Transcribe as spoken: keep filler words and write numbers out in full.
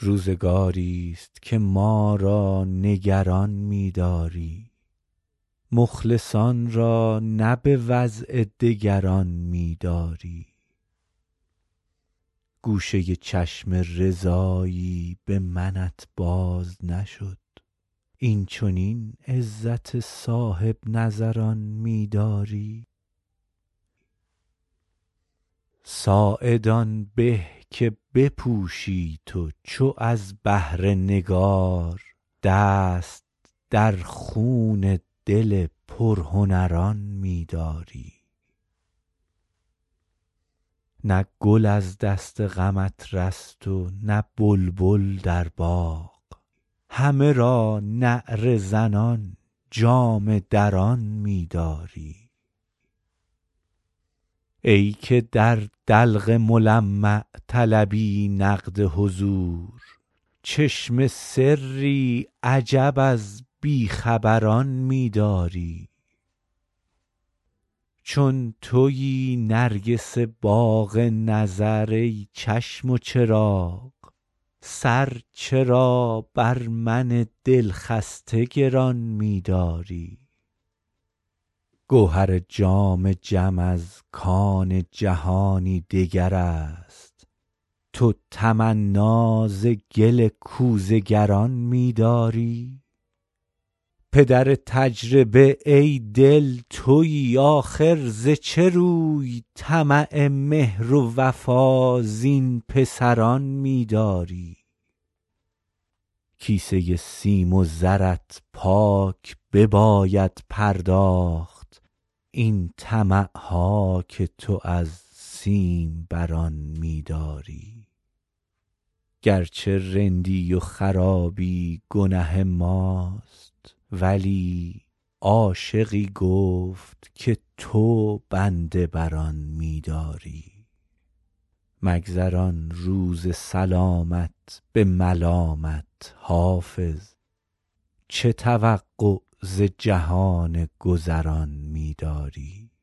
روزگاریست که ما را نگران می داری، مخلصان را نه به وضع دگران می داری. گوشه چشم رضایی به منت باز نشد، این چنین عزت صاحب نظران می داری. ساعد آن به که بپوشی تو چو از بهر نگار، دست در خون دل پرهنران می داری. نه گل از دست غمت رست و نه بلبل در باغ، همه را نعره زنان جامه دران می داری. ای که در دلق ملمع طلبی نقد حضور، چشم سری عجب از بی خبران می داری. چون تویی نرگس باغ نظر ای چشم و چراغ، سر چرا بر من دلخسته گران می داری. گوهر جام جم از کان جهانی دگر است، تو تمنا ز گل کوزه گران می داری. پدر تجربه ای دل تویی آخر ز چه روی طمع مهر و وفا زین پسران می داری. کیسه سیم و زرت پاک بباید پرداخت، این طمع ها که تو از سیم بران می داری. گرچه رندی و خرابی گنه ماست، ولی عاشقی گفت که تو بنده بر آن می داری. مگذران روز سلامت به ملامت حافظ، چه توقع ز جهان گذران می داری.